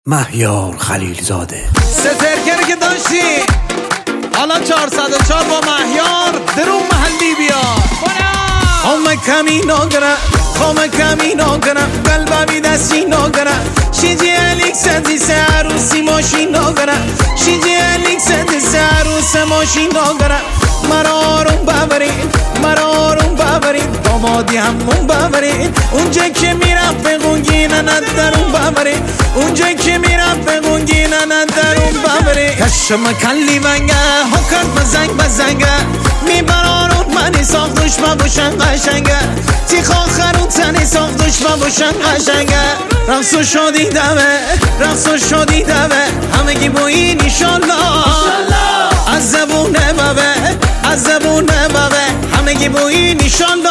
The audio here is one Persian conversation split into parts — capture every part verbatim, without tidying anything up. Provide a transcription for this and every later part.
مهیار خلیلزاده. سترکر که داشتی حالا چهارصد و چهار با مهیار درون محلی بیار. خome کمی نگره خome کمی نگره قلبمی دستی نگره شیجی الیک سدی سه عروسی ماشین نگره شیجی الیک سدی سه عروس ماشین نگره مرا آروم ببرین مرا آروم ببرین دامادی همون ببرین اونجا که میرم بگونگینه ندارون ببرین اونجا که میرم بگونگینه ندارون ببرین کشم کلی ونگه ها کرد بزنگ بزنگه میبرارون منی ساخت دشمن باشن قشنگه تیخ آخرون تنی ساخت دشمن باشن قشنگه رقص و شادی دمه رقص و شادی دمه همگی با این ایشالله از زبونه ببه از زبونه ببه همگی با این ایشالله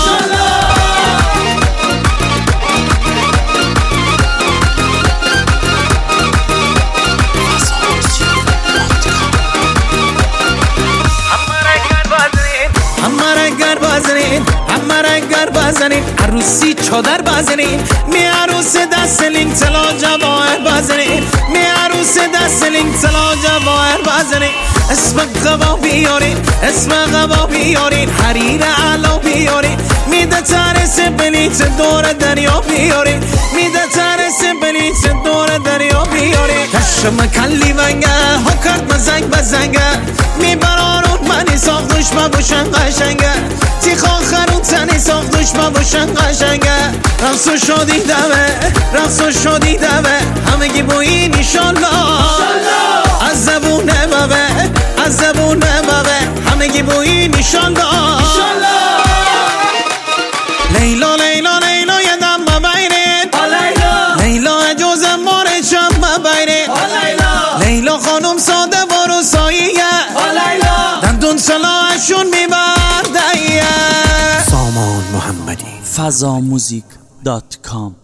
همه رنگر بزنین عروسی چادر بزنین می عروس دست لینک تلا جواهر بزنین می عروس دست لینک تلا جواهر بزنین اسم قبا بیارین اسم قبا بیارین حریر علا بیارین میده ترس بلیت دور دریا بیارین میده ترس بلیت دور دریا بیارین کشم کلی ونگه ها کرد بزنگ بزنگه میبرارون منی ساخت دشمن باشن قشنگه تیخ آخرون تنی ساخت دشمن باشن قشنگه رقص و شادی دمه رقص و شادی دمه همگی با این ایشالله از زبونه ببه از زبونه ببه همگی با این ایشالله لیلا لیلا لیلا یدم ببینید لیلا جوز مار چم ببینید لیلا خانم ساده و روساییه دندون سلاحشون میبرده سامان محمدی فضا موزیک دات کام